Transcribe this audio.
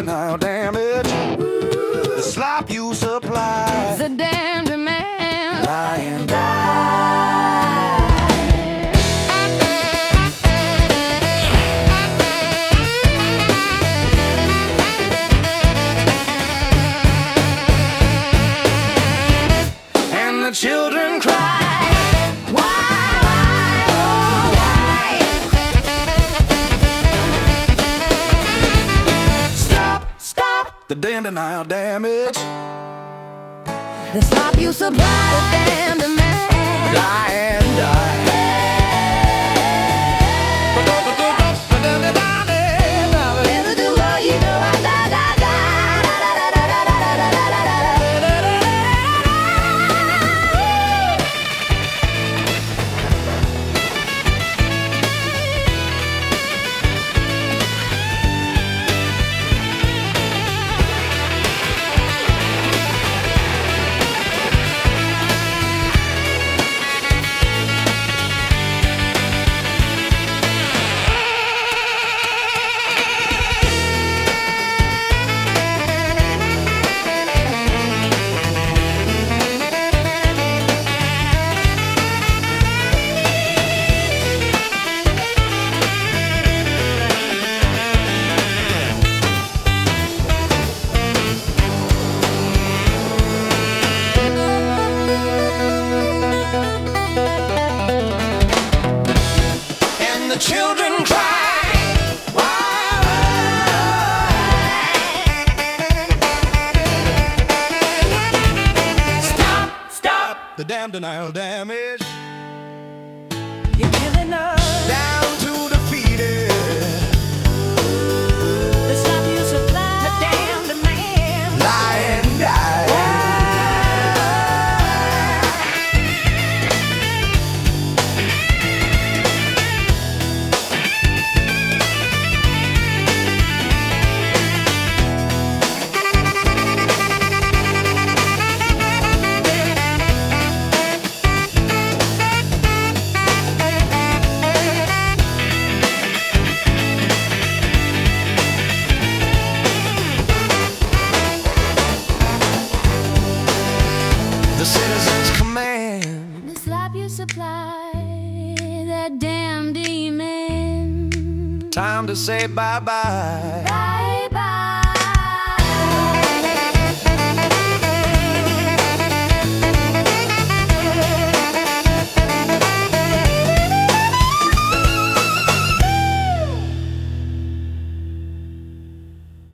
denial damage, the slop you supply, the damn demand, lie and die. And the children cry. The damn denial damage, the slop you supply, the damn demand, lie and die. Never do what you know, the children cry. Stop the damn denial damage. you're killing us. Down to defeated. The slop you supply, the damn demand, Lie and die. Citizens command, the slop you supply, that damn demand. time to say bye-bye. Bye.